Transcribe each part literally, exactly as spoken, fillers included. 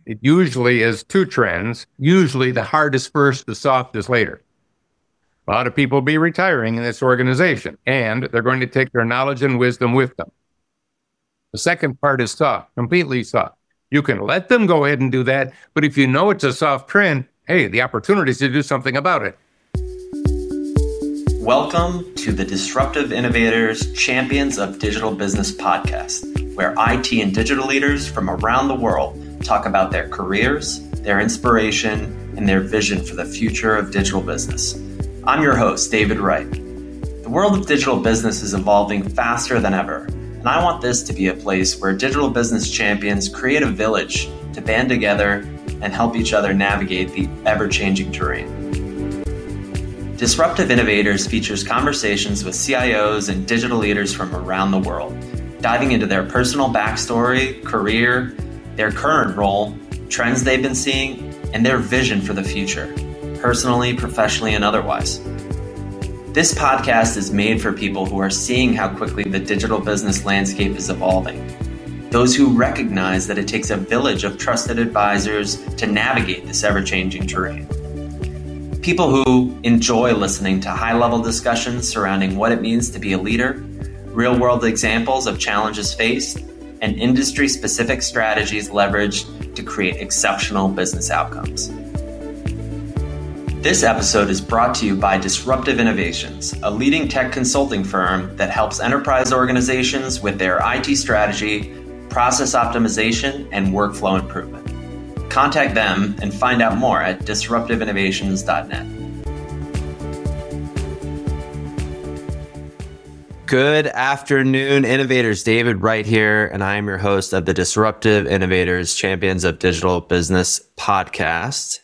it usually is two trends. Usually the hardest first, the softest later. A lot of people will be retiring in this organization, and they're going to take their knowledge and wisdom with them. The second part is soft, completely soft. You can let them go ahead and do that, but if you know it's a soft trend, hey, the opportunity is to do something about it. Welcome to the Disruptive Innovators Champions of Digital Business podcast, where I T and digital leaders from around the world talk about their careers, their inspiration, and their vision for the future of digital business. I'm your host, David Wright. The world of digital business is evolving faster than ever, and I want this to be a place where digital business champions create a village to band together and help each other navigate the ever-changing terrain. Disruptive Innovators features conversations with C I Os and digital leaders from around the world, diving into their personal backstory, career, their current role, trends they've been seeing, and their vision for the future, personally, professionally, and otherwise. This podcast is made for people who are seeing how quickly the digital business landscape is evolving. Those who recognize that it takes a village of trusted advisors to navigate this ever-changing terrain. People who enjoy listening to high-level discussions surrounding what it means to be a leader, real-world examples of challenges faced, and industry-specific strategies leveraged to create exceptional business outcomes. This episode is brought to you by Disruptive Innovations, a leading tech consulting firm that helps enterprise organizations with their I T strategy, process optimization, and workflow improvement. Contact them and find out more at disruptive innovations dot net. Good afternoon, innovators. David Wright here, and I am your host of the Disruptive Innovators Champions of Digital Business podcast.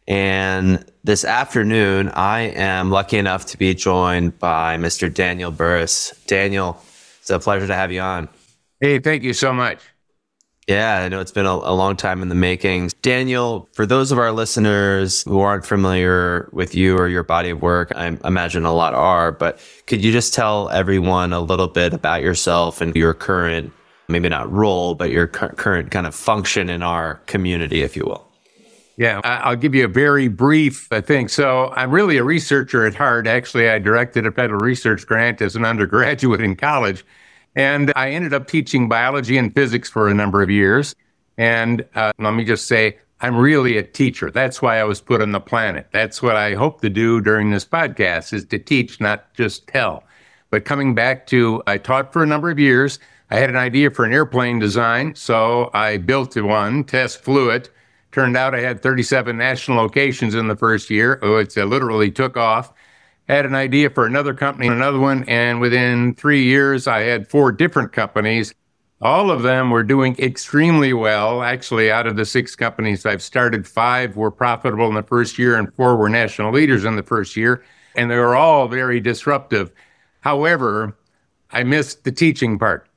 And this afternoon, I am lucky enough to be joined by Mister Daniel Burrus. Daniel, it's a pleasure to have you on. Hey, thank you so much. Yeah, I know it's been a, a long time in the making. Daniel, for those of our listeners who aren't familiar with you or your body of work, I imagine a lot are, but could you just tell everyone a little bit about yourself and your current, maybe not role, but your cu- current kind of function in our community, if you will? Yeah, I'll give you a very brief thing. So I'm really a researcher at heart. Actually, I directed a federal research grant as an undergraduate in college. And I ended up teaching biology and physics for a number of years. And uh, let me just say, I'm really a teacher. That's why I was put on the planet. That's what I hope to do during this podcast, is to teach, not just tell. But coming back to, I taught for a number of years. I had an idea for an airplane design, so I built one, test flew it. Turned out I had thirty-seven national locations in the first year. Oh, it literally took off. Had an idea for another company, another one, and within three years, I had four different companies. All of them were doing extremely well. Actually, out of the six companies I've started, five were profitable in the first year and four were national leaders in the first year, and they were all very disruptive. However, I missed the teaching part.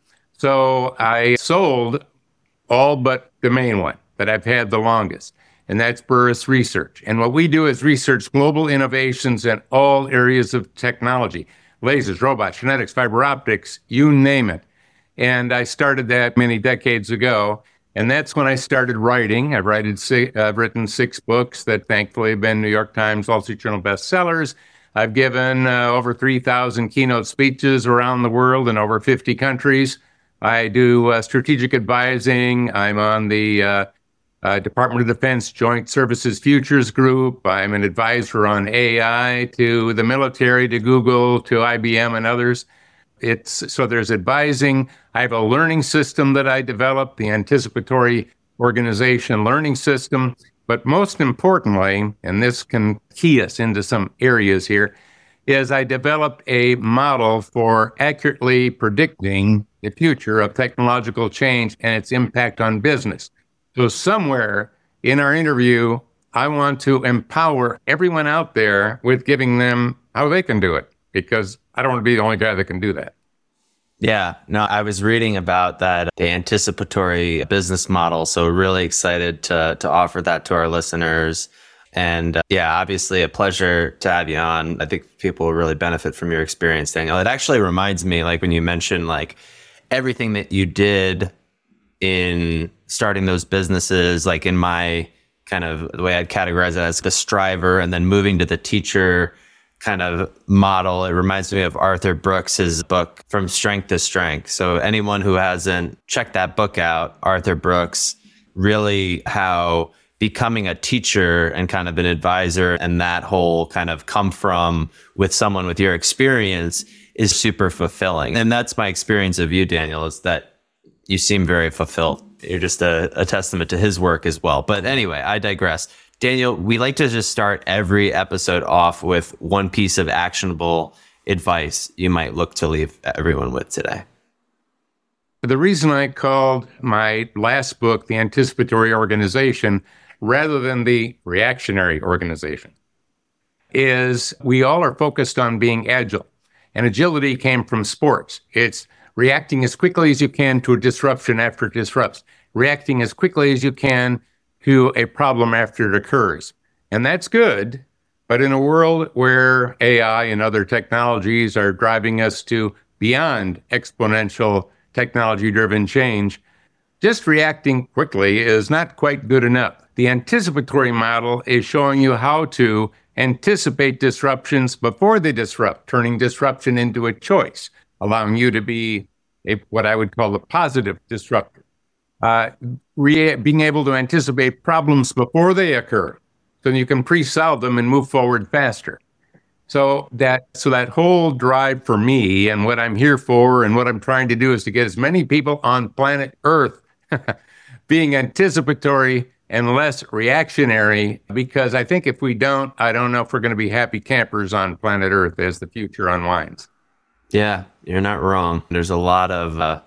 So I sold all but the main one that I've had the longest, and that's Burrus Research. And what we do is research global innovations in all areas of technology, lasers, robots, genetics, fiber optics, you name it. And I started that many decades ago, and that's when I started writing. I've, writed si- I've written six books that thankfully have been New York Times, Wall Street Journal bestsellers. I've given uh, over three thousand keynote speeches around the world in over fifty countries. I do uh, strategic advising. I'm on the uh, Uh, Department of Defense Joint Services Futures Group. I'm an advisor on A I to the military, to Google, to I B M and others. It's so there's advising. I have a learning system that I developed, the Anticipatory Organization Learning System. But most importantly, and this can key us into some areas here, is I developed a model for accurately predicting the future of technological change and its impact on business. So somewhere in our interview, I want to empower everyone out there with giving them how they can do it, because I don't want to be the only guy that can do that. Yeah, no, I was reading about that, the anticipatory business model. So really excited to to offer that to our listeners. And uh, yeah, obviously a pleasure to have you on. I think people will really benefit from your experience, Daniel. It actually reminds me, like when you mentioned like everything that you did in starting those businesses, like in my kind of the way I'd categorize it as the striver, and then moving to the teacher kind of model. It reminds me of Arthur Brooks's book, From Strength to Strength. So anyone who hasn't checked that book out, Arthur Brooks, really how becoming a teacher and kind of an advisor and that whole kind of come from with someone with your experience is super fulfilling. And that's my experience of you, Daniel, is that you seem very fulfilled. You're just a, a testament to his work as well. But anyway, I digress. Daniel, we like to just start every episode off with one piece of actionable advice you might look to leave everyone with today. The reason I called my last book The Anticipatory Organization rather than the Reactionary Organization is we all are focused on being agile. And agility came from sports. It's reacting as quickly as you can to a disruption after it disrupts, reacting as quickly as you can to a problem after it occurs. And that's good, but in a world where A I and other technologies are driving us to beyond exponential technology-driven change, just reacting quickly is not quite good enough. The anticipatory model is showing you how to anticipate disruptions before they disrupt, turning disruption into a choice, allowing you to be a, what I would call a positive disruptor. Uh, re- being able to anticipate problems before they occur, so you can pre-solve them and move forward faster. So that so that whole drive for me and what I'm here for and what I'm trying to do is to get as many people on planet Earth being anticipatory and less reactionary, because I think if we don't, I don't know if we're going to be happy campers on planet Earth as the future unwinds. Yeah, you're not wrong. There's a lot of uh,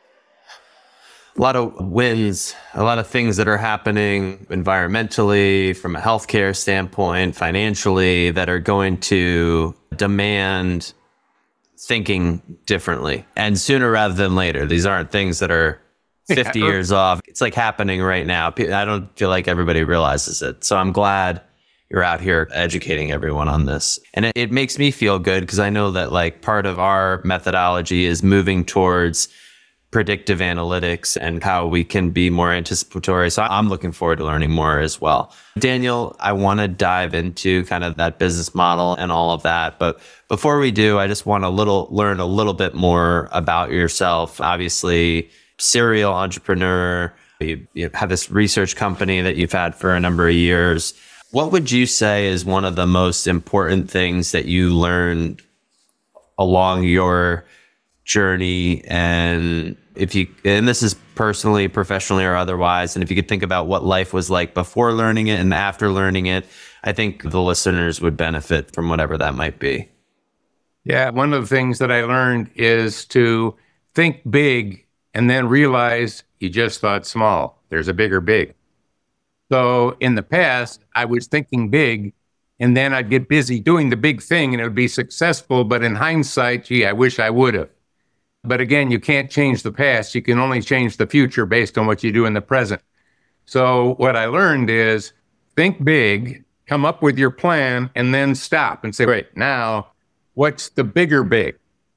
a lot of wins, a lot of things that are happening environmentally, from a healthcare standpoint, financially, that are going to demand thinking differently and sooner rather than later. These aren't things that are fifty yeah. years off. It's like happening right now. I don't feel like everybody realizes it. So I'm glad you're out here educating everyone on this. And it, it makes me feel good because I know that like part of our methodology is moving towards predictive analytics and how we can be more anticipatory. So I'm looking forward to learning more as well. Daniel, I want to dive into kind of that business model and all of that. But before we do, I just want to little learn a little bit more about yourself. Obviously, serial entrepreneur, you, you have this research company that you've had for a number of years. What would you say is one of the most important things that you learned along your journey? And if you, and this is personally, professionally, or otherwise, and if you could think about what life was like before learning it and after learning it, I think the listeners would benefit from whatever that might be. Yeah, one of the things that I learned is to think big and then realize you just thought small. There's a bigger big. So in the past, I was thinking big, and then I'd get busy doing the big thing and it would be successful. But in hindsight, gee, I wish I would have. But again, you can't change the past. You can only change the future based on what you do in the present. So what I learned is think big, come up with your plan, and then stop and say, wait, now what's the bigger big?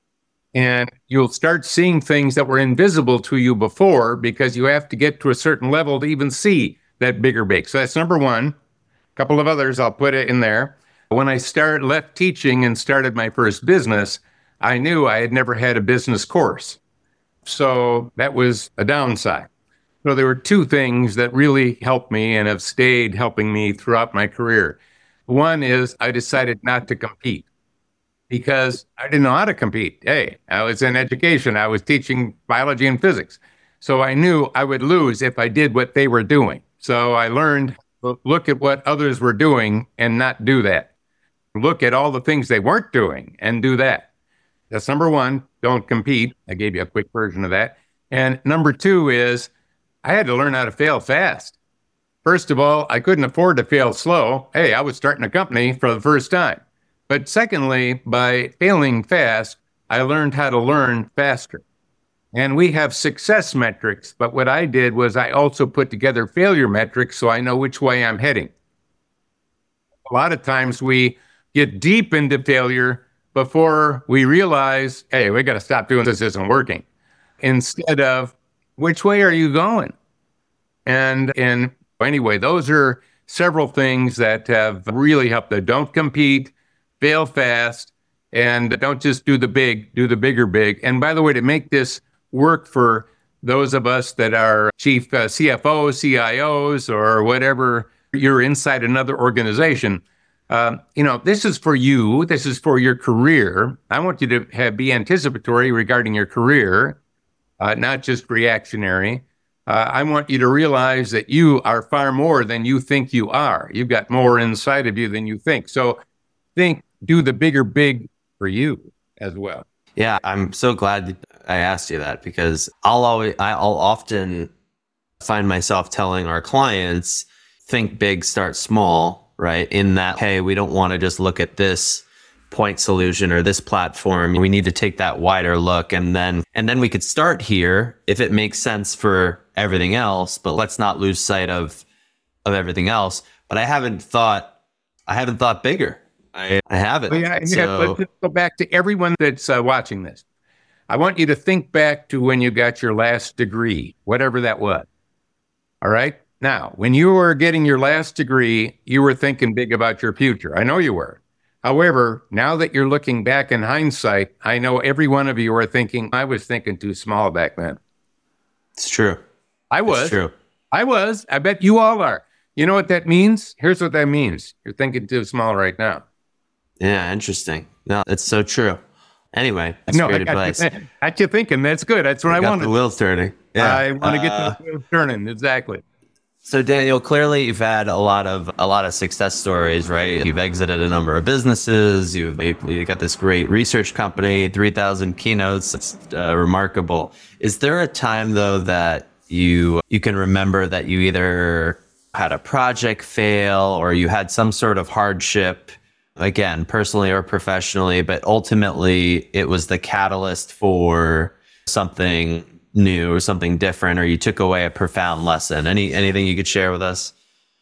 And you'll start seeing things that were invisible to you before because you have to get to a certain level to even see that bigger big. So that's number one. A couple of others, I'll put it in there. When I started, left teaching and started my first business, I knew I had never had a business course. So that was a downside. So there were two things that really helped me and have stayed helping me throughout my career. One is I decided not to compete because I didn't know how to compete. Hey, I was in education. I was teaching biology and physics. So I knew I would lose if I did what they were doing. So I learned to look at what others were doing and not do that. Look at all the things they weren't doing and do that. That's number one, don't compete. I gave you a quick version of that. And number two is I had to learn how to fail fast. First of all, I couldn't afford to fail slow. Hey, I was starting a company for the first time. But secondly, by failing fast, I learned how to learn faster. And we have success metrics, but what I did was I also put together failure metrics so I know which way I'm heading. A lot of times we get deep into failure before we realize, hey, we got to stop doing this, this isn't working. Instead of which way are you going? And, and anyway, those are several things that have really helped. That don't compete, fail fast, and don't just do the big, do the bigger big. And by the way, to make this work for those of us that are chief uh, C F Os, C I Os, or whatever, you're inside another organization. Uh, you know, this is for you. This is for your career. I want you to have, be anticipatory regarding your career, uh, not just reactionary. Uh, I want you to realize that you are far more than you think you are. You've got more inside of you than you think. So think, do the bigger big for you as well. Yeah, I'm so glad I asked you that, because I'll always, I'll often find myself telling our clients, think big, start small, right? In that, hey, we don't want to just look at this point solution or this platform. We need to take that wider look, and then and then we could start here if it makes sense for everything else, but let's not lose sight of of everything else. But I haven't thought I haven't thought bigger. I, I haven't. Well, yeah, so, yeah, let's go back to everyone that's uh, watching this. I want you to think back to when you got your last degree, whatever that was. All right? Now, when you were getting your last degree, you were thinking big about your future. I know you were. However, now that you're looking back in hindsight, I know every one of you are thinking, I was thinking too small back then. It's true. I was. It's true. I was. I bet you all are. You know what that means? Here's what that means. You're thinking too small right now. Yeah, interesting. No, it's so true. Anyway, that's no, great I got advice. You, got you thinking. That's good. That's what I, I got wanted. the wheels turning. Yeah. I want to get uh, the wheels turning. Exactly. So Daniel, clearly you've had a lot of a lot of success stories, right? You've exited a number of businesses. You've you got this great research company, three thousand keynotes. It's uh, remarkable. Is there a time though that you you can remember that you either had a project fail or you had some sort of hardship, again, personally or professionally, but ultimately it was the catalyst for something new or something different, or you took away a profound lesson? Any anything you could share with us?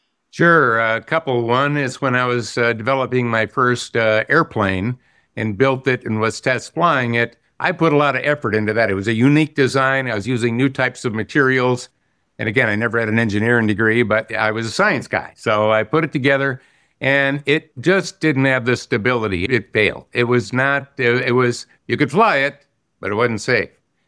Sure. A couple. One is when I was uh, developing my first uh, airplane and built it and was test flying it. I put a lot of effort into that. It was a unique design. I was using new types of materials. And again, I never had an engineering degree, but I was a science guy. So I put it together and it just didn't have the stability. It failed. It was not, it was, you could fly it, but it wasn't safe.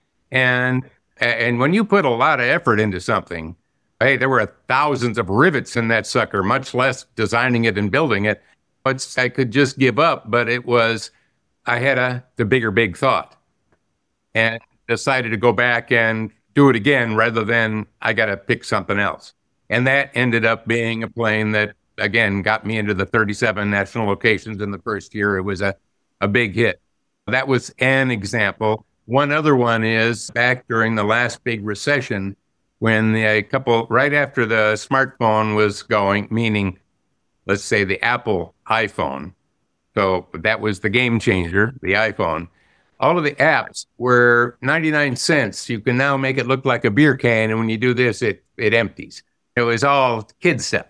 And and when you put a lot of effort into something, hey, there were thousands of rivets in that sucker, much less designing it and building it. But I could just give up. But it was, I had a the bigger big thought, and decided to go back and do it again rather than I got to pick something else. And that ended up being a plane that, again, got me into the thirty-seven national locations in the first year. It was a, a big hit. That was an example. One other one is back during the last big recession, when a couple, right after the smartphone was going, meaning, let's say the Apple iPhone. So that was the game changer, the iPhone. All of the apps were ninety-nine cents. You can now make it look like a beer can. And when you do this, it, it empties. It was all kid stuff.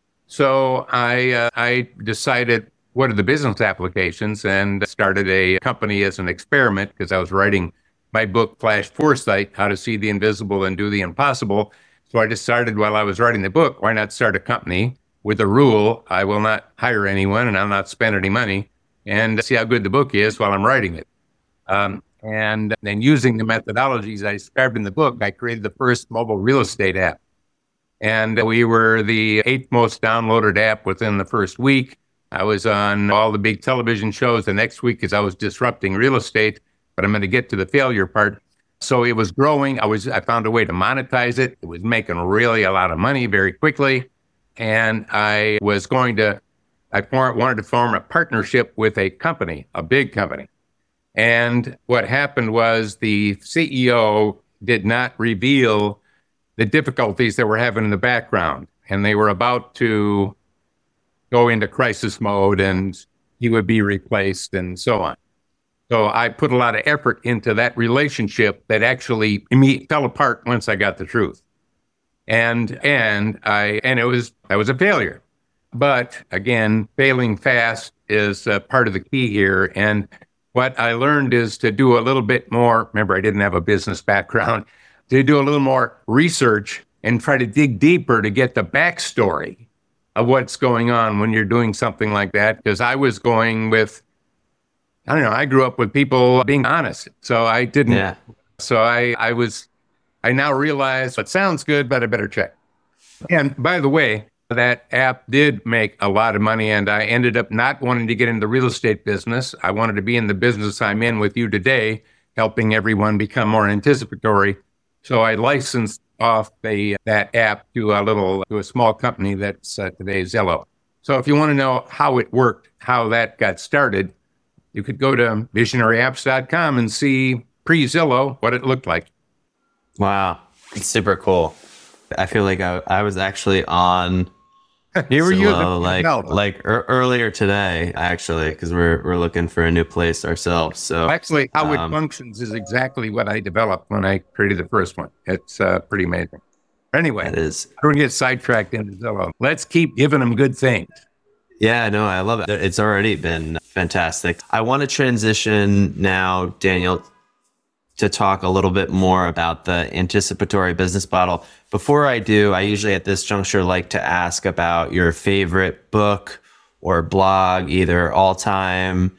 So I, uh, I decided, what are the business applications, and started a company as an experiment, because I was writing my book, Flash Foresight, How to See the Invisible and Do the Impossible. So I decided while I was writing the book, why not start a company with a rule: I will not hire anyone and I'll not spend any money, and see how good the book is while I'm writing it. Um, and then using the methodologies I described in the book, I created the first mobile real estate app. And we were the eighth most downloaded app within the first week. I was on all the big television shows the next week because I was disrupting real estate, but I'm going to get to the failure part. So it was growing. I was, I found a way to monetize it. It was making really a lot of money very quickly. And I was going to, I wanted to form a partnership with a company, a big company. And what happened was the C E O did not reveal the difficulties that we're having in the background. And they were about to go into crisis mode and he would be replaced and so on. So I put a lot of effort into that relationship that actually fell apart once I got the truth. And and I and it was I was a failure. But again, failing fast is uh, part of the key here. And what I learned is to do a little bit more. Remember, I didn't have a business background. to do a little more research and try to dig deeper to get the backstory of what's going on when you're doing something like that. Because I was going with, I don't know, I grew up with people being honest. So I didn't, Yeah. so I, I was, I now realize it sounds good, but I better check. And by the way, that app did make a lot of money, and I ended up not wanting to get into the real estate business. I wanted to be in the business I'm in with you today, helping everyone become more anticipatory. So I licensed off the that app to a little to a small company that's uh, today Zillow. So if you want to know how it worked, how that got started, you could go to visionary apps dot com and see pre-Zillow what it looked like. Wow, it's super cool. I feel like I, I was actually on Here were you, Zillow, like no. like er, earlier today, actually, because we're we're looking for a new place ourselves. So Actually, how um, it functions is exactly what I developed when I created the first one. It's uh, pretty amazing. Anyway, that is, I don't get sidetracked into Zillow. Let's keep giving them good things. yeah, no, I love it. It's already been fantastic. I want to transition now, Daniel, to talk a little bit more about the anticipatory business model. Before I do, I usually at this juncture like to ask about your favorite book or blog, either all time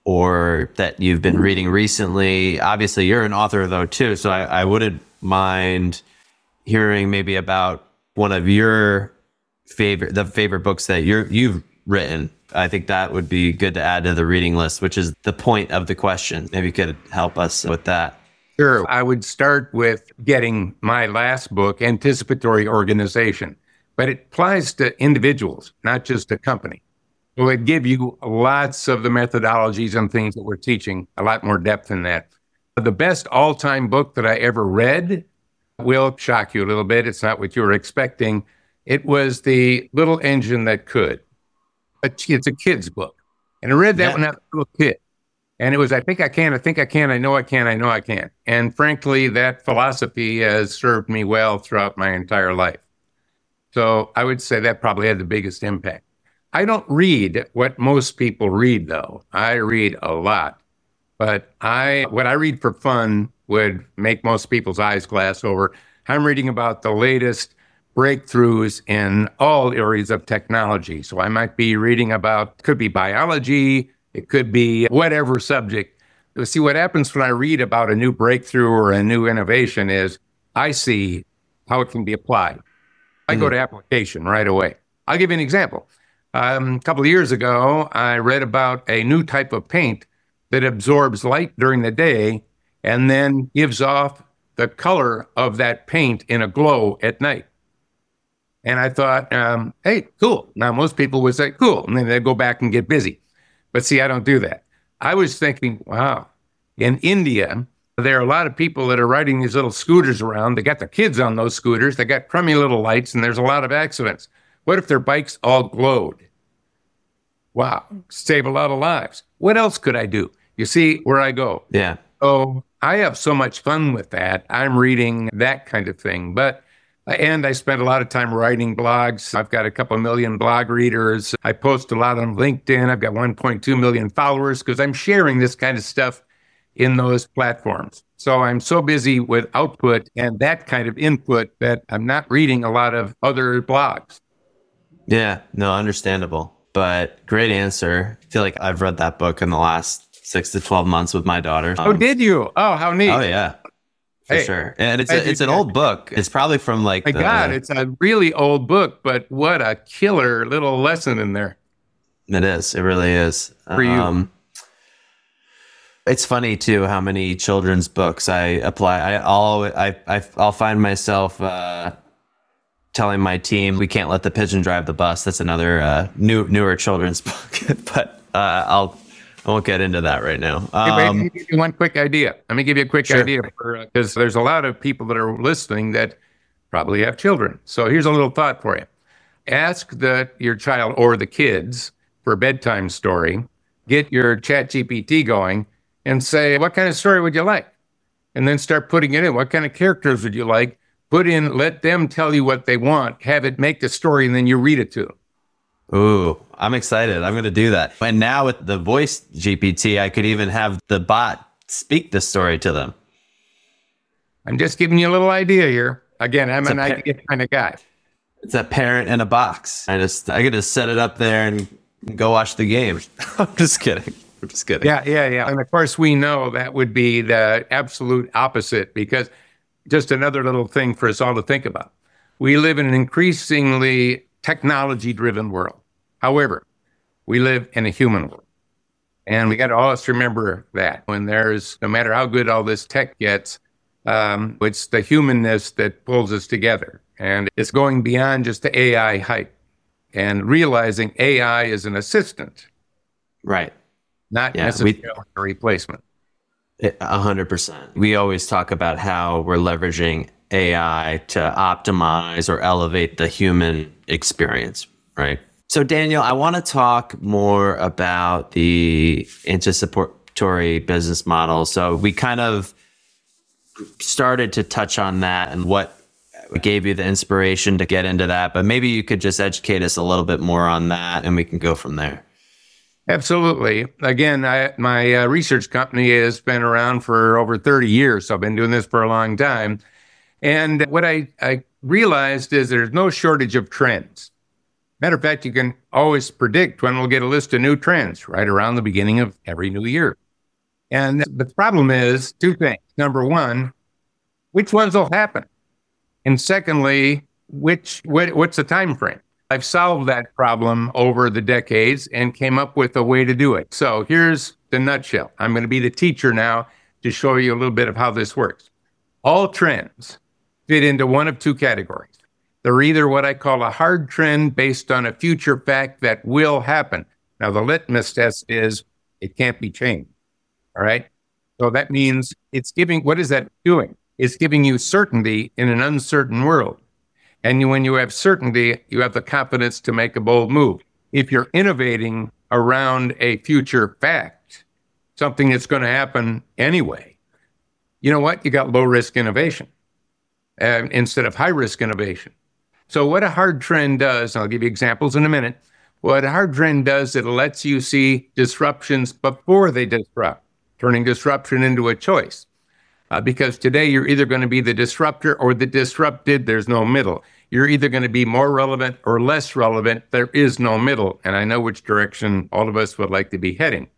or that you've been reading recently. Obviously, you're an author though too, so I, I wouldn't mind hearing maybe about one of your favorite, the favorite books that you're you've written. I think that would be good to add to the reading list, which is the point of the question. Maybe you could help us with that. Sure. I would start with getting my last book, Anticipatory Organization, but it applies to individuals, not just a company. So it give you lots of the methodologies and things that we're teaching, a lot more depth in that. The best all-time book that I ever read will shock you a little bit. It's not what you were expecting. It was The Little Engine That Could. It's a kid's book. And I read that Yeah. when I was a little kid. And it was, I think I can, I think I can, I know I can, I know I can. And frankly, that philosophy has served me well throughout my entire life. So I would say that probably had the biggest impact. I don't read what most people read, though. I read a lot. But I, what I read for fun would make most people's eyes glass over. I'm reading about the latest breakthroughs in all areas of technology. So I might be reading about, could be biology, it could be whatever subject. See, what happens when I read about a new breakthrough or a new innovation is I see how it can be applied. I mm-hmm. go to application right away. I'll give you an example. Um, a couple of years ago, I read about a new type of paint that absorbs light during the day and then gives off the color of that paint in a glow at night. And I thought, um, hey, cool. Now, most people would say, cool. And then they'd go back and get busy. But see, I don't do that. I was thinking, wow, in India, there are a lot of people that are riding these little scooters around. They got their kids on those scooters. They got crummy little lights, and there's a lot of accidents. What if their bikes all glowed? Wow, save a lot of lives. What else could I do? You see where I go. Yeah. So I have so much fun with that. I'm reading that kind of thing. But And I spent a lot of time writing blogs. I've got a couple million blog readers. I post a lot on LinkedIn. I've got one point two million followers because I'm sharing this kind of stuff in those platforms. So I'm so busy with output and that kind of input that I'm not reading a lot of other blogs. Yeah, no, understandable. But great answer. I feel like I've read that book in the last six to twelve months with my daughter. Um, oh, did you? Oh, how neat. Oh, yeah. For hey, sure. And it's a, it's an old book. It's probably from like My the, God, it's a really old book, but what a killer little lesson in there. It is. It really is. For you. Um, it's funny too how many children's books I apply. I I'll I, I I'll find myself uh, telling my team we can't let the pigeon drive the bus. That's another uh, new newer children's book, but uh, I'll. I won't get into that right now. Um, hey, wait, let me give you one quick idea. Let me give you a quick sure. idea because uh, there's a lot of people that are listening that probably have children. So here's a little thought for you. Ask the, your child or the kids for a bedtime story. Get your Chat G P T going and say, what kind of story would you like? And then start putting it in. What kind of characters would you like? Put in, let them tell you what they want. Have it make the story and then you read it to them. Ooh, I'm excited. I'm going to do that. And now with the voice G P T, I could even have the bot speak the story to them. I'm just giving you a little idea here. Again, I'm It's an a pa- idea kind of guy. It's a parent in a box. I just I could just set it up there and go watch the game. I'm just kidding. I'm just kidding. Yeah, yeah, yeah. And of course, we know that would be the absolute opposite, because just another little thing for us all to think about. We live in an increasingly technology-driven world. However, we live in a human world. And we got to always remember that when there's, no matter how good all this tech gets, um, it's the humanness that pulls us together. And it's going beyond just the A I hype and realizing A I is an assistant, Right. not Yeah, necessarily we- a replacement. A hundred percent. We always talk about how we're leveraging A I to optimize or elevate the human experience, right? So Daniel, I want to talk more about the anticipatory business model. So we kind of started to touch on that and what gave you the inspiration to get into that, but maybe you could just educate us a little bit more on that and we can go from there. Absolutely. Again, I, my uh, research company has been around for over thirty years. So I've been doing this for a long time. And what I, I realized is there's no shortage of trends. Matter of fact, you can always predict when we'll get a list of new trends right around the beginning of every new year. And the problem is two things. Number one, which ones will happen? And secondly, which what, what's the time frame? I've solved that problem over the decades and came up with a way to do it. So here's the nutshell. I'm going to be the teacher now to show you a little bit of how this works. All trends fit into one of two categories. They're either what I call a hard trend based on a future fact that will happen. Now, the litmus test is it can't be changed. All right. So that means it's giving, what is that doing? It's giving you certainty in an uncertain world. And you, when you have certainty, you have the confidence to make a bold move. If you're innovating around a future fact, something that's going to happen anyway, you know what? You got low risk innovation uh, instead of high risk innovation. So what a hard trend does, and I'll give you examples in a minute. What a hard trend does, it lets you see disruptions before they disrupt, turning disruption into a choice. Uh, because today you're either going to be the disruptor or the disrupted. There's no middle. You're either going to be more relevant or less relevant. There is no middle. And I know which direction all of us would like to be heading.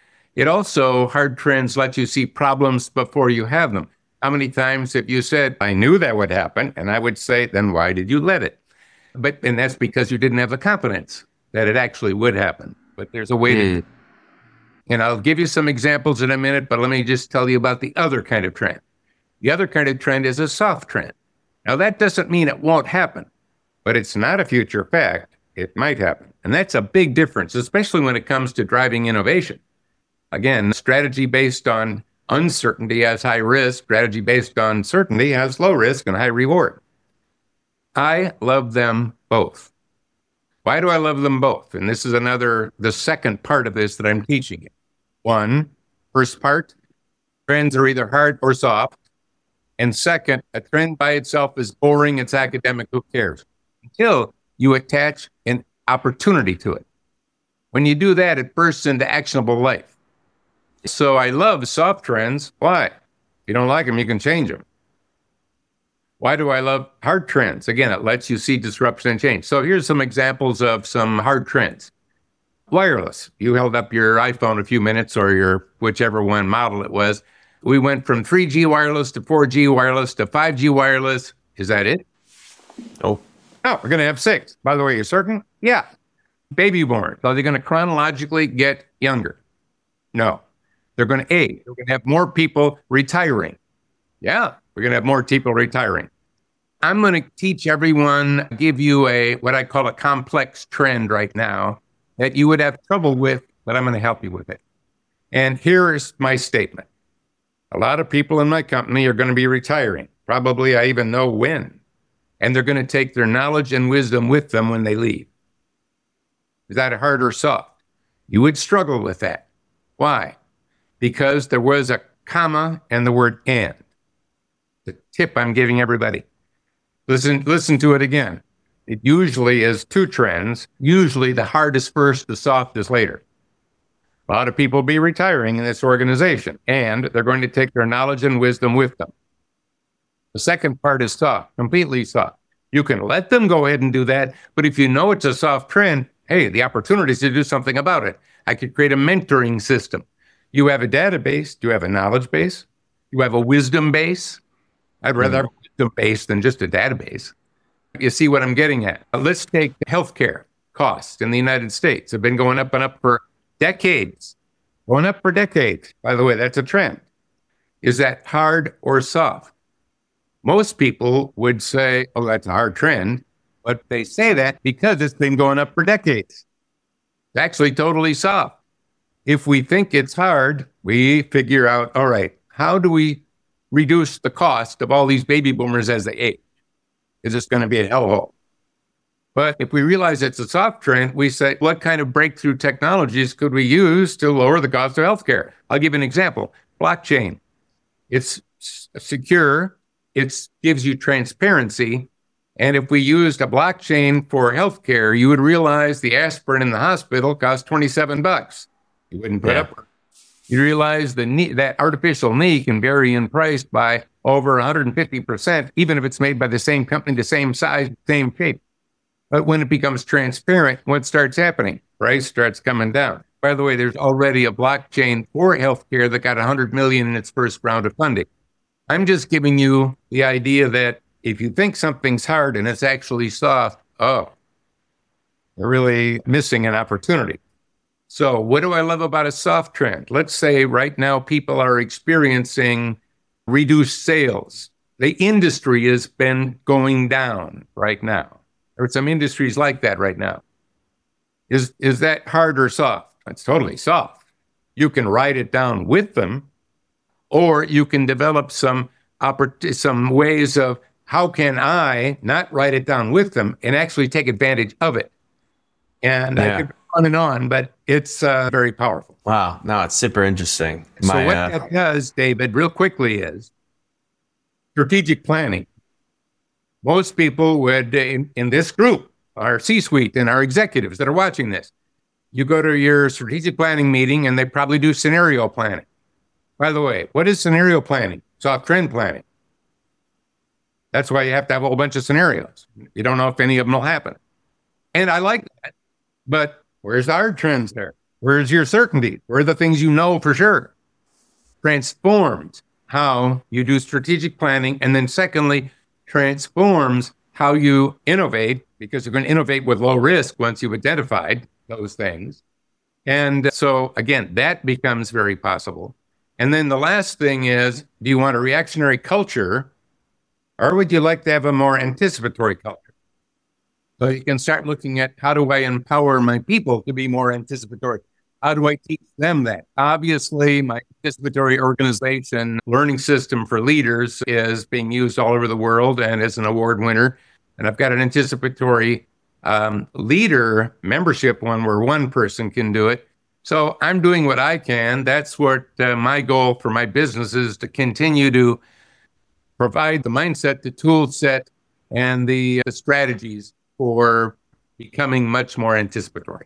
It also, hard trends let you see problems before you have them. How many times have you said, I knew that would happen? And I would say, then why did you let it? But, and that's because you didn't have the confidence that it actually would happen. But there's a way mm. to, and I'll give you some examples in a minute, but let me just tell you about the other kind of trend. The other kind of trend is a soft trend. Now, that doesn't mean it won't happen, but it's not a future fact. It might happen. And that's a big difference, especially when it comes to driving innovation. Again, strategy based on uncertainty has high risk. Strategy based on certainty has low risk and high reward. I love them both. Why do I love them both? And this is another, the second part of this that I'm teaching you. One, first part, trends are either hard or soft. And second, a trend by itself is boring, it's academic, who cares? Until you attach an opportunity to it. When you do that, it bursts into actionable life. So I love soft trends. Why? If you don't like them, you can change them. Why do I love hard trends? Again, it lets you see disruption and change. So here's some examples of some hard trends. Wireless. You held up your iPhone a few minutes, or your whichever one model it was. We went from three G wireless to four G wireless to five G wireless. Is that it? Oh. No, we're going to have six. By the way, you're certain? Yeah. Baby born. So they're going to chronologically get younger. No. They're going to age. We're going to have more people retiring. Yeah, we're going to have more people retiring. I'm going to teach everyone, give you a what I call a complex trend right now that you would have trouble with, but I'm going to help you with it. And here's my statement. A lot of people in my company are going to be retiring. Probably I even know when. And they're going to take their knowledge and wisdom with them when they leave. Is that hard or soft? You would struggle with that. Why? Because there was a comma and the word and. The tip I'm giving everybody. Listen, listen to it again. It usually is two trends. Usually the hardest first, the softest later. A lot of people will be retiring in this organization, and they're going to take their knowledge and wisdom with them. The second part is soft, completely soft. You can let them go ahead and do that, but if you know it's a soft trend, hey, the opportunity is to do something about it. I could create a mentoring system. You have a database, you have a knowledge base, you have a wisdom base. I'd rather have a wisdom base than just a database. You see what I'm getting at? Let's take healthcare costs in the United States. Have been going up and up for decades. Going up for decades. By the way, that's a trend. Is that hard or soft? Most people would say, oh, that's a hard trend. But they say that because it's been going up for decades. It's actually totally soft. If we think it's hard, we figure out, all right, how do we reduce the cost of all these baby boomers as they age? Is this going to be a hellhole? But if we realize it's a soft trend, we say, what kind of breakthrough technologies could we use to lower the cost of healthcare? I'll give you an example. Blockchain. It's secure. It gives you transparency. And if we used a blockchain for healthcare, you would realize the aspirin in the hospital costs twenty-seven bucks. You wouldn't put yeah. up with it. You realize the knee, that artificial knee can vary in price by over one hundred fifty percent, even if it's made by the same company, the same size, same shape. But when it becomes transparent, what starts happening? Price starts coming down. By the way, there's already a blockchain for healthcare that got one hundred million dollars in its first round of funding. I'm just giving you the idea that if you think something's hard and it's actually soft, oh, you're really missing an opportunity. So what do I love about a soft trend? Let's say right now people are experiencing reduced sales. The industry has been going down right now. There are some industries like that right now. Is, is that hard or soft? It's totally soft. You can write it down with them, or you can develop some oppor- some ways of how can I not write it down with them and actually take advantage of it. And yeah. I could go on and on, but it's uh, very powerful. Wow. No, it's super interesting. So My, what uh... that does, David, real quickly is strategic planning. Most people would, in, in this group, our C-suite and our executives that are watching this, you go to your strategic planning meeting and they probably do scenario planning. By the way, what is scenario planning? Soft trend planning. That's why you have to have a whole bunch of scenarios. You don't know if any of them will happen. And I like that. But where's the hard trends there? Where's your certainty? Where are the things you know for sure? Transforms how you do strategic planning. And then secondly, transforms how you innovate, because you're going to innovate with low risk once you've identified those things. And so, again, that becomes very possible. And then the last thing is, do you want a reactionary culture, or would you like to have a more anticipatory culture? So you can start looking at, how do I empower my people to be more anticipatory? How do I teach them that? Obviously, my participatory organization learning system for leaders is being used all over the world and is an award winner. And I've got an anticipatory um, leader membership one where one person can do it. So I'm doing what I can. That's what uh, my goal for my business is, to continue to provide the mindset, the tool set, and the, the strategies for becoming much more anticipatory.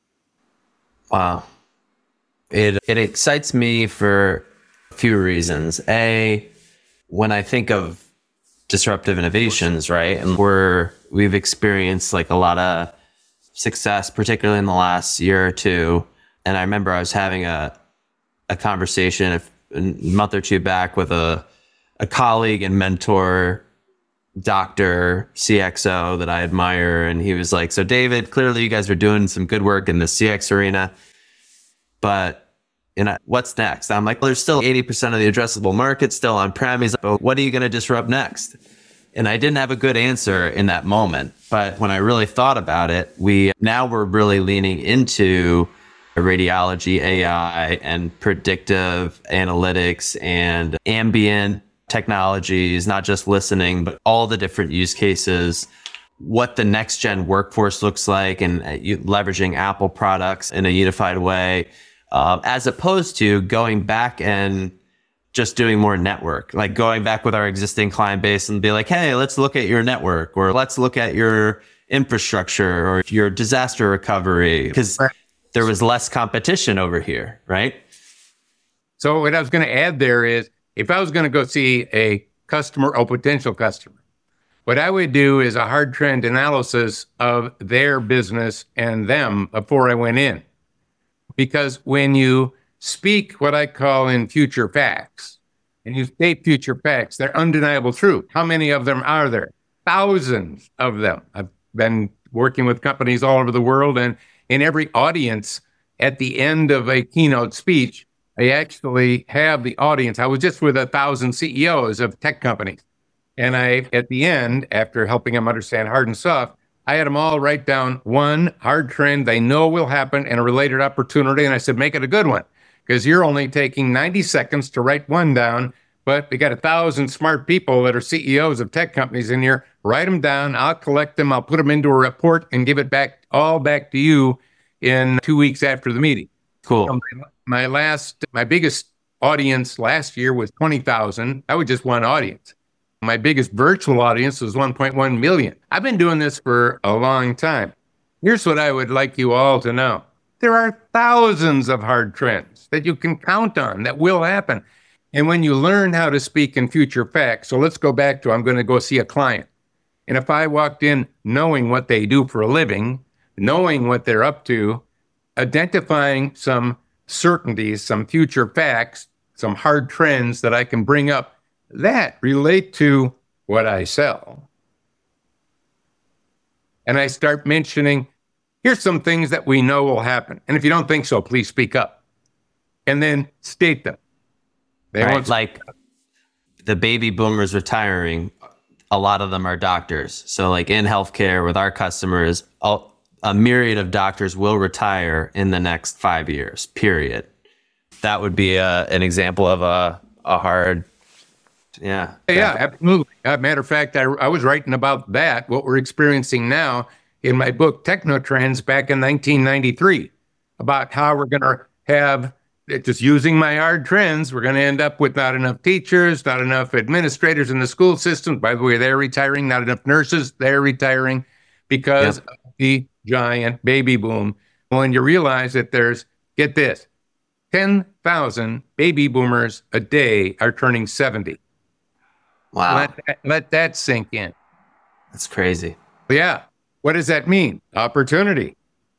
Wow. It it excites me for a few reasons. A, when I think of disruptive innovations, right? And we're we've experienced like a lot of success, particularly in the last year or two. And I remember I was having a a conversation a, a month or two back with a a colleague and mentor, Doctor C X O that I admire. And he was like, so David, clearly you guys are doing some good work in the C X arena, but you know, what's next? I'm like, well, there's still eighty percent of the addressable market still on-prem. He's like, well, what are you going to disrupt next? And I didn't have a good answer in that moment. But when I really thought about it, we now we're really leaning into radiology A I and predictive analytics and ambient technologies, not just listening, but all the different use cases, what the next gen workforce looks like, and leveraging Apple products in a unified way, uh, as opposed to going back and just doing more network, like going back with our existing client base and be like, hey, let's look at your network, or let's look at your infrastructure or your disaster recovery, because there was less competition over here, right? So what I was going to add there is, if I was going to go see a customer or potential customer. What I would do is a hard trend analysis of their business and them before I went in. Because when you speak what I call in future facts, and you state future facts, they're undeniable truth. How many of them are there? Thousands of them. I've been working with companies all over the world, and in every audience, at the end of a keynote speech, I actually have the audience. I was just with a thousand C E Os of tech companies. And I, at the end, after helping them understand hard and soft, I had them all write down one hard trend they know will happen and a related opportunity. And I said, make it a good one, because you're only taking ninety seconds to write one down. But we got a thousand smart people that are C E Os of tech companies in here. Write them down. I'll collect them. I'll put them into a report and give it back, all back to you in two weeks after the meeting. Cool. So my, my last, my biggest audience last year was twenty thousand. That was just one audience. My biggest virtual audience was one point one million. I've been doing this for a long time. Here's what I would like you all to know. There are thousands of hard trends that you can count on that will happen. And when you learn how to speak in future facts, so let's go back to, I'm going to go see a client. And if I walked in knowing what they do for a living, knowing what they're up to, identifying some certainties, some future facts, some hard trends that I can bring up that relate to what I sell. And I start mentioning, here's some things that we know will happen. And if you don't think so, please speak up. And then state them. They right, won't like the baby boomers retiring, a lot of them are doctors. So like in healthcare with our customers, all, a myriad of doctors will retire in the next five years, period. That would be a, an example of a, a hard, yeah. Yeah, absolutely. As a matter of fact, I, I was writing about that, what we're experiencing now, in my book, Technotrends, back in nineteen ninety-three, about how we're going to have, just using my hard trends, we're going to end up with not enough teachers, not enough administrators in the school system. By the way, they're retiring, not enough nurses, they're retiring because yep. of the giant baby boom. When you realize that there's, get this, ten thousand baby boomers a day are turning seventy. Wow. Let that, let that sink in. That's crazy. Yeah. What does that mean? Opportunity.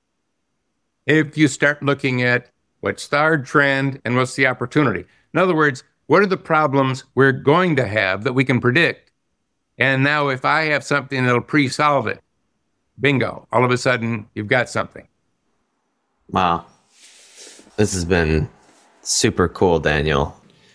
If you start looking at what's the hard trend and what's the opportunity. In other words, what are the problems we're going to have that we can predict? And now if I have something that'll pre-solve it, bingo, all of a sudden you've got something. Wow. This has been super cool, Daniel.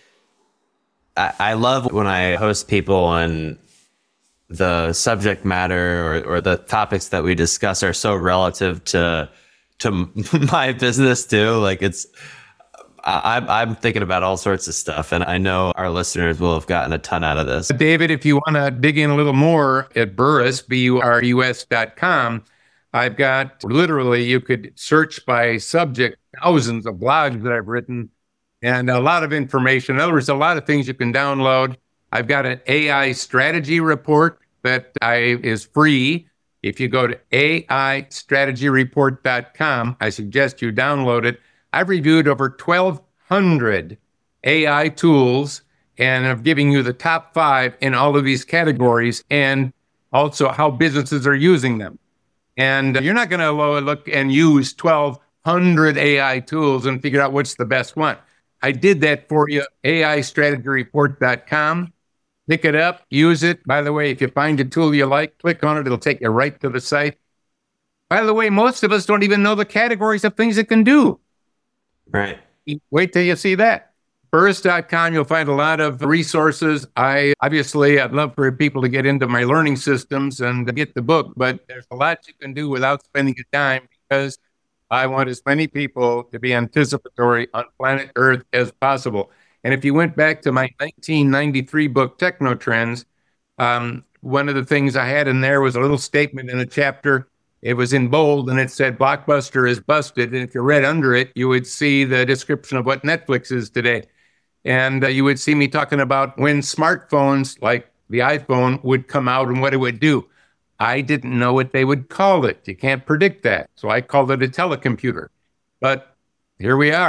I, I love when I host people and the subject matter or, or the topics that we discuss are so relative to to my business too. Like it's, I, I'm thinking about all sorts of stuff, and I know our listeners will have gotten a ton out of this. David, if you want to dig in a little more at Burrus, B U R U S dot com, I've got literally, you could search by subject, thousands of blogs that I've written, and a lot of information. In other words, a lot of things you can download. I've got an A I strategy report that I is free. If you go to A I strategy report dot com, I suggest you download it. I've reviewed over twelve hundred A I tools, and I'm giving you the top five in all of these categories, and also how businesses are using them. And you're not going to look and use twelve hundred A I tools and figure out what's the best one. I did that for you, A I strategy report dot com. Pick it up, use it. By the way, if you find a tool you like, click on it. It'll take you right to the site. By the way, most of us don't even know the categories of things it can do. Right. Wait till you see that. Burrus dot com, you'll find a lot of resources. I obviously, I'd love for people to get into my learning systems and get the book, but there's a lot you can do without spending your time, because I want as many people to be anticipatory on planet Earth as possible. And if you went back to my nineteen ninety-three book, Technotrends, um, one of the things I had in there was a little statement in a chapter. It was in bold, and it said, Blockbuster is busted. And if you read under it, you would see the description of what Netflix is today. And uh, you would see me talking about when smartphones like the iPhone would come out and what it would do. I didn't know what they would call it. You can't predict that. So I called it a telecomputer. But here we are.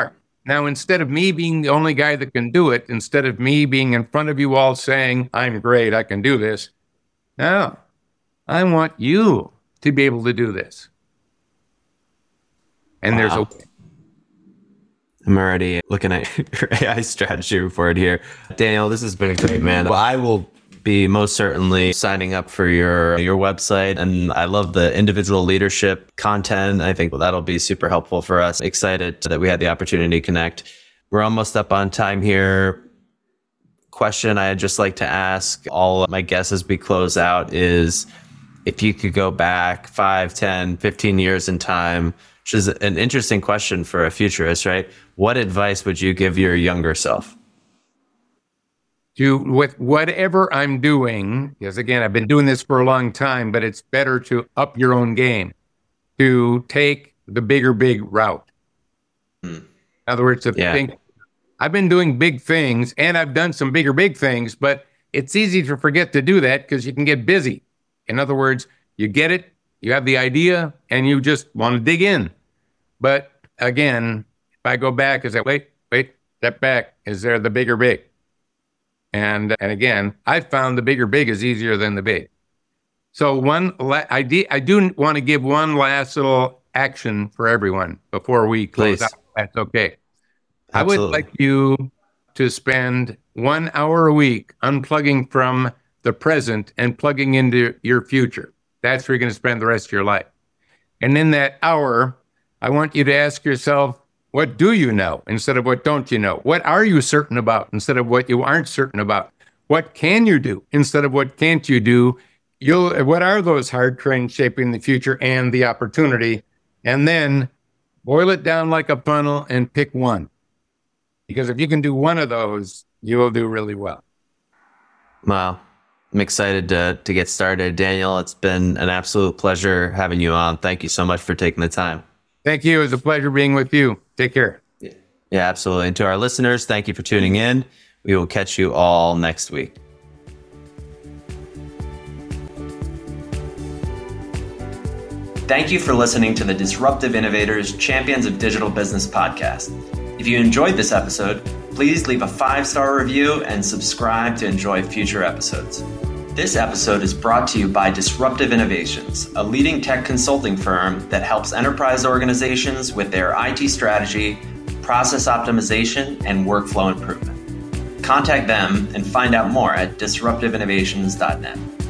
Now, instead of me being the only guy that can do it, instead of me being in front of you all saying, I'm great, I can do this. No, I want you to be able to do this. And wow. There's a way. I'm already looking at your A I strategy report here. Daniel, this has been great, man. Well, I will be most certainly signing up for your your website, and I love the individual leadership content. I think that'll be super helpful for us. Excited that we had the opportunity to connect. We're almost up on time here. Question I'd just like to ask all of my guests as we close out is, if you could go back five, ten, fifteen years in time, which is an interesting question for a futurist, right? What advice would you give your younger self? To, with whatever I'm doing, because again, I've been doing this for a long time, but it's better to up your own game, to take the bigger, big route. Hmm. In other words, to yeah. think, I've been doing big things and I've done some bigger, big things, but it's easy to forget to do that because you can get busy. In other words, you get it, you have the idea, and you just want to dig in. But again, if I go back, I say, wait, wait, step back. Is there the bigger, big? And and again, I found the bigger big is easier than the big. So one, la- I, de- I do want to give one last little action for everyone before we close Please. out. That's okay. Absolutely. I would like you to spend one hour a week unplugging from the present and plugging into your future. That's where you're going to spend the rest of your life. And in that hour, I want you to ask yourself, what do you know instead of what don't you know? What are you certain about instead of what you aren't certain about? What can you do instead of what can't you do? You'll, what are those hard trends shaping the future and the opportunity? And then boil it down like a funnel and pick one. Because if you can do one of those, you will do really well. Wow. I'm excited to, to get started. Daniel, it's been an absolute pleasure having you on. Thank you so much for taking the time. Thank you. It was a pleasure being with you. Take care. Yeah, yeah, absolutely. And to our listeners, thank you for tuning in. We will catch you all next week. Thank you for listening to the Disruptive Innovators Champions of Digital Business podcast. If you enjoyed this episode, please leave a five-star review and subscribe to enjoy future episodes. This episode is brought to you by Disruptive Innovations, a leading tech consulting firm that helps enterprise organizations with their I T strategy, process optimization, and workflow improvement. Contact them and find out more at disruptive innovations dot net.